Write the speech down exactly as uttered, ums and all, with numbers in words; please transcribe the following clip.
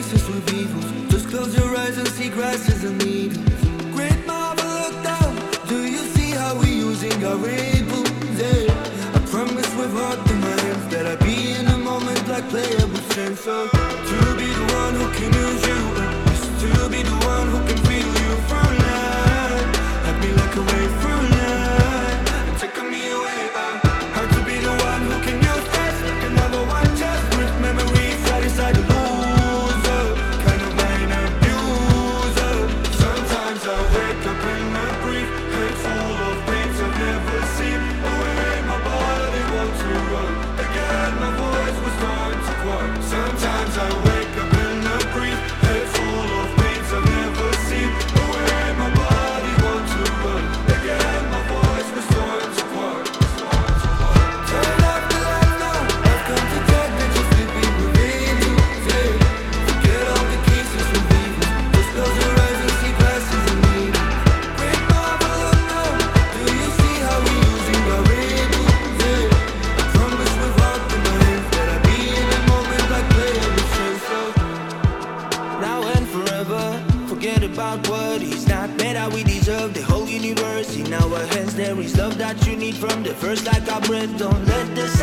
cases with evils. Just close your eyes and see grasses and needles. Great marvel, look down. Do you see how we using our rebels? Yeah. I promise with heart in my hands that I be in a moment like playable sense. So to be the one who can use you, is to be the one who can feel you from life. Have me like a wave through life and take me away. Uh, hard to be the one who can use this like another one just with memories right inside the loser, kind of mind abuser. Sometimes I wake up in a brief head full of pains I've never seen. Away my body wants to run again, my voice was starting to quiet. Sometimes I wake up in a brief head full of pains I've never seen. Away my body wants to run again, my voice was starting to quiet. Turn off the lights now, I've come to talk that you're sleeping within you. Yeah. Forget all the cases from evil. Just close your eyes and see glasses and needles. Great marvel, look now. Do you see how we using our rebels? Yeah. I promise with heart in my hands that I be in a moment like playable sense. So now and forever, forget about what he's not made out. We deserve the whole universe in our hands. There is love that you need from the first like our breath. Don't let the